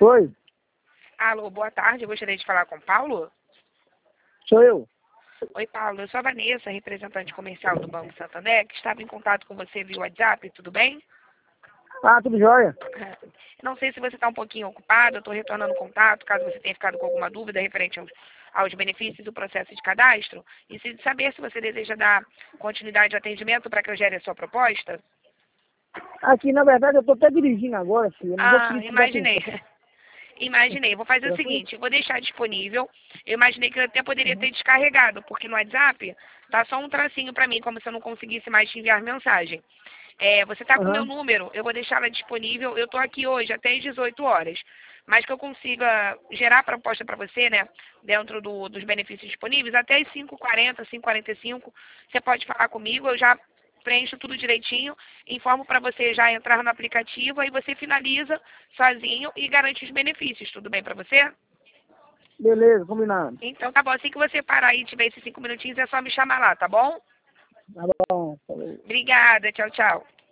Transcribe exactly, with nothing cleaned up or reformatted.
Oi, Alô, boa tarde. Eu gostaria de falar com o Paulo. sou eu. Oi, Paulo. Eu sou a Vanessa, representante comercial do Banco Santander, que estava em contato com você via WhatsApp. Tudo bem? Ah, tudo jóia? Eu não sei se você está um pouquinho ocupado. Eu estou retornando o contato, caso você tenha ficado com alguma dúvida referente aos, aos benefícios do processo de cadastro. E se saber se você deseja dar continuidade ao atendimento para que eu gere a sua proposta. Aqui, na verdade, eu tô até dirigindo agora, filho. Eu não vou Ah, conseguir prestar imaginei. atenção. Imaginei. Vou fazer o Já fui? seguinte, eu vou deixar disponível. Eu imaginei que eu até poderia Uhum. ter descarregado, porque no WhatsApp tá só um tracinho para mim, como se eu não conseguisse mais te enviar mensagem. É, você tá com o meu Aham. número, eu vou deixá-la disponível. Eu tô aqui hoje até às dezoito horas. Mas que eu consiga gerar a proposta para você, né, dentro do- dos benefícios disponíveis, até às cinco e quarenta, cinco e quarenta e cinco, você pode falar comigo, eu já preencho tudo direitinho, informo para você já entrar no aplicativo, aí você finaliza sozinho e garante os benefícios. Tudo bem para você? Beleza, combinado. Então tá bom, assim que você parar aí e tiver esses cinco minutinhos, é só me chamar lá, tá bom? Tá bom. Falou. Obrigada, tchau, tchau.